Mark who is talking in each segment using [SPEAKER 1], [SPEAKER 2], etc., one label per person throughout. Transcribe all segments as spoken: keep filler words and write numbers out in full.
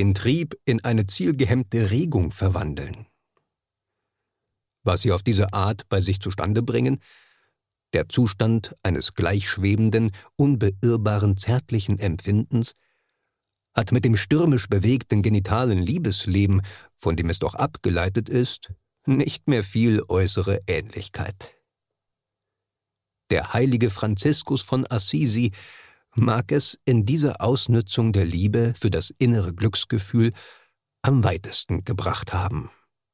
[SPEAKER 1] den Trieb in eine zielgehemmte Regung verwandeln. Was sie auf diese Art bei sich zustande bringen, der Zustand eines gleichschwebenden, unbeirrbaren zärtlichen Empfindens, hat mit dem stürmisch bewegten genitalen Liebesleben, von dem es doch abgeleitet ist, nicht mehr viel äußere Ähnlichkeit. Der heilige Franziskus von Assisi mag es in dieser Ausnützung der Liebe für das innere Glücksgefühl am weitesten gebracht haben.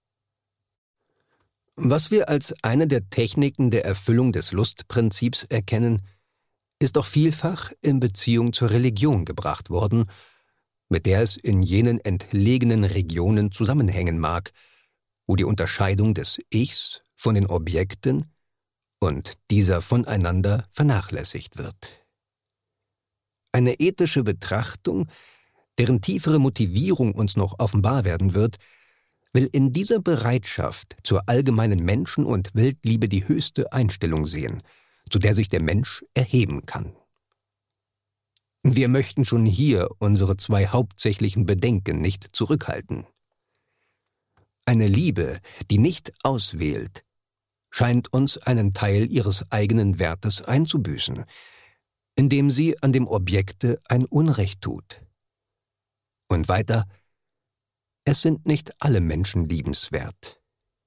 [SPEAKER 1] Was wir als eine der Techniken der Erfüllung des Lustprinzips erkennen, ist doch vielfach in Beziehung zur Religion gebracht worden, mit der es in jenen entlegenen Regionen zusammenhängen mag, wo die Unterscheidung des Ichs von den Objekten und dieser voneinander vernachlässigt wird. Eine ethische Betrachtung, deren tiefere Motivierung uns noch offenbar werden wird, will in dieser Bereitschaft zur allgemeinen Menschen- und Weltliebe die höchste Einstellung sehen, zu der sich der Mensch erheben kann. Wir möchten schon hier unsere zwei hauptsächlichen Bedenken nicht zurückhalten. Eine Liebe, die nicht auswählt, scheint uns einen Teil ihres eigenen Wertes einzubüßen, indem sie an dem Objekte ein Unrecht tut. Und weiter: Es sind nicht alle Menschen liebenswert.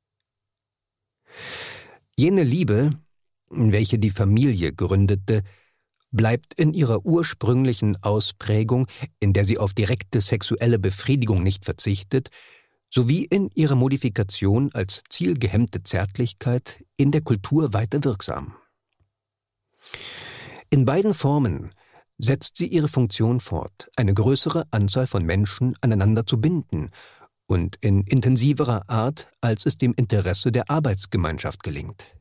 [SPEAKER 1] Jene Liebe, welche die Familie gründete, bleibt in ihrer ursprünglichen Ausprägung, in der sie auf direkte sexuelle Befriedigung nicht verzichtet, sowie in ihrer Modifikation als zielgehemmte Zärtlichkeit in der Kultur weiter wirksam. In beiden Formen setzt sie ihre Funktion fort, eine größere Anzahl von Menschen aneinander zu binden und in intensiverer Art, als es dem Interesse der Arbeitsgemeinschaft gelingt.